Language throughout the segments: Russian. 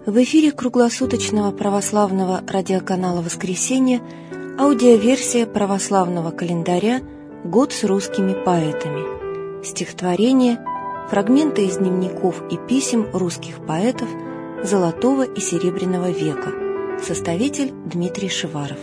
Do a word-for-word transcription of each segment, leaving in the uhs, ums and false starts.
В эфире круглосуточного православного радиоканала «Воскресенье» аудиоверсия православного календаря «Год с русскими поэтами». Стихотворения, фрагменты из дневников и писем русских поэтов Золотого и Серебряного века. Составитель Дмитрий Шиваров.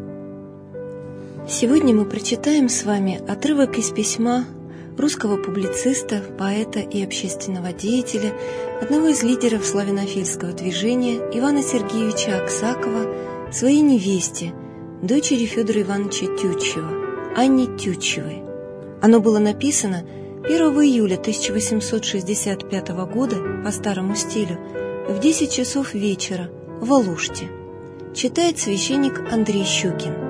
Сегодня мы прочитаем с вами отрывок из письма русского публициста, поэта и общественного деятеля, одного из лидеров славянофильского движения Ивана Сергеевича Аксакова своей невесте, дочери Федора Ивановича Тютчева, Анне Тютчевой. Оно было написано первого июля тысяча восемьсот шестьдесят пятого года по старому стилю в десять часов вечера в Алуште. Читает священник Андрей Щукин.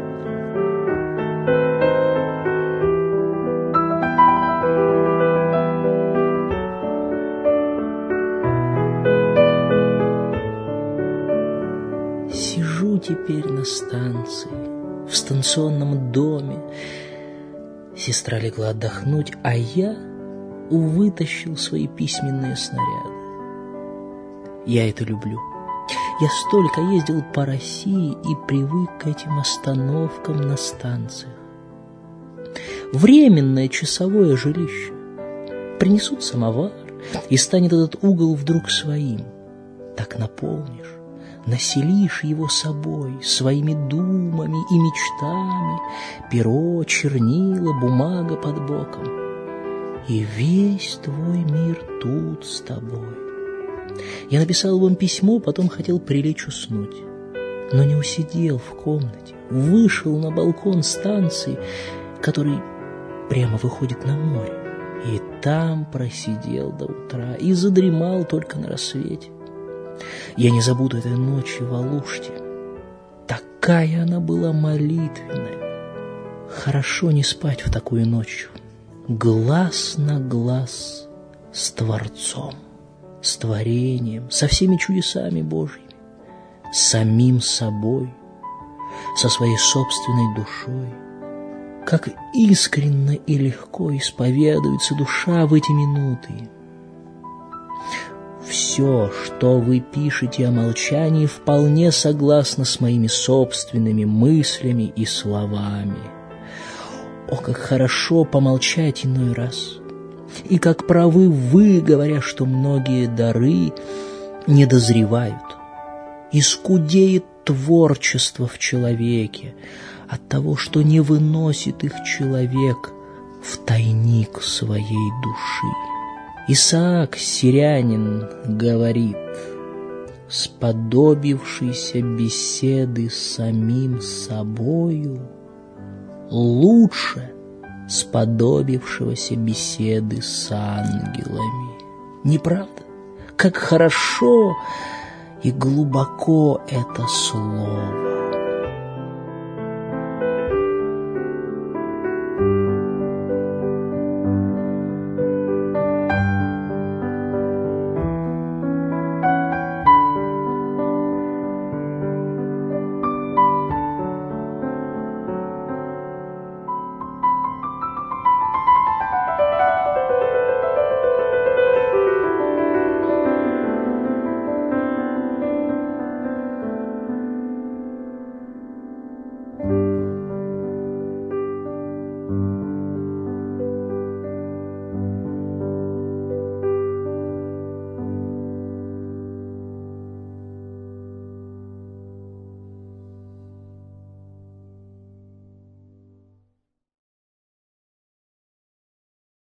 Сижу теперь на станции, в станционном доме. Сестра легла отдохнуть, а я вытащил свои письменные снаряды. Я это люблю. Я столько ездил по России и привык к этим остановкам на станциях. Временное часовое жилище. Принесут самовар, и станет этот угол вдруг своим. Так наполнишь, населишь его собой, своими думами и мечтами, перо, чернила, бумага под боком. И весь твой мир тут с тобой. Я написал вам письмо, потом хотел прилечь уснуть, но не усидел в комнате, вышел на балкон станции, который прямо выходит на море, и там просидел до утра и задремал только на рассвете. Я не забуду этой ночи в Алуште. Такая она была молитвенная. Хорошо не спать в такую ночь. Глаз на глаз с Творцом, с творением, со всеми чудесами Божьими, с самим собой, со своей собственной душой. Как искренно и легко исповедуется душа в эти минуты. Все, что вы пишете о молчании, вполне согласно с моими собственными мыслями и словами. О, как хорошо помолчать иной раз! И как правы вы, говоря, что многие дары не дозревают. И скудеет творчество в человеке от того, что не выносит их человек в тайник своей души. Исаак Сирянин говорит: сподобившийся беседы с самим собою лучше сподобившегося беседы с ангелами. Не правда? Как хорошо и глубоко это слово!